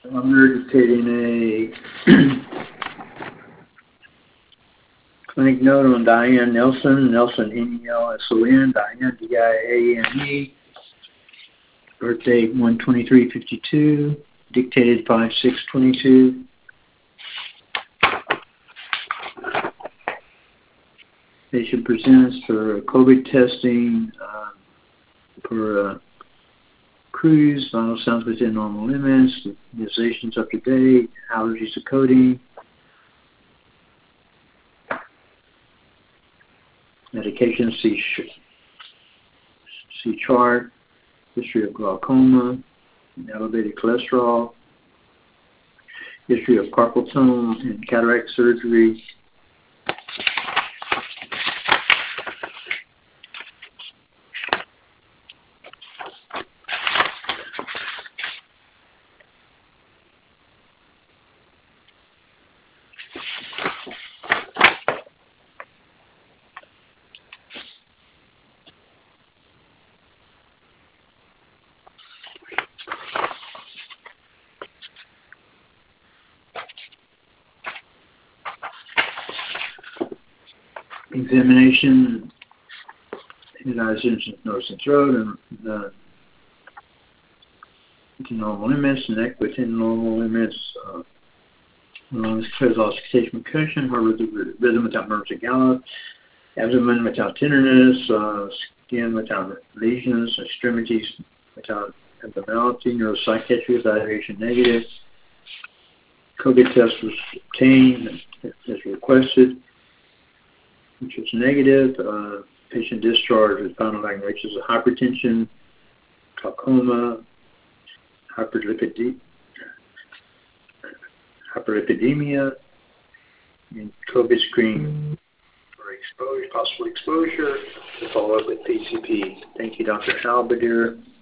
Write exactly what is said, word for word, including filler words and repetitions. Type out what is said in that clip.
I'm regurgitating a clinic note on Diane Nelson, Nelson N E L S O N, Diane D I A N E, birthday one twenty-three fifty-two, dictated five six twenty-two. Patient presents for COVID testing uh, for uh, cruise, vital signs within normal limits, immunizations up to date, allergies to codeine, medication, see, see chart, history of glaucoma, elevated cholesterol, history of carpal tunnel and cataract surgery, examination, incisors, nose and throat, and uh, within normal limits, neck within normal limits, uh, lungs, auscultation percussion, heart rhythm without murmurs or gallop, abdomen without tenderness, uh, skin without lesions, extremities without abnormality, neuropsychiatry evaluation negative. COVID test was obtained as requested, which was negative. Uh, patient discharged with final diagnosis of hypertension, glaucoma, hyperlipid- hyperlipidemia, and COVID screen for exposure, possible exposure, to follow up with P C P. Thank you, Doctor Albadir.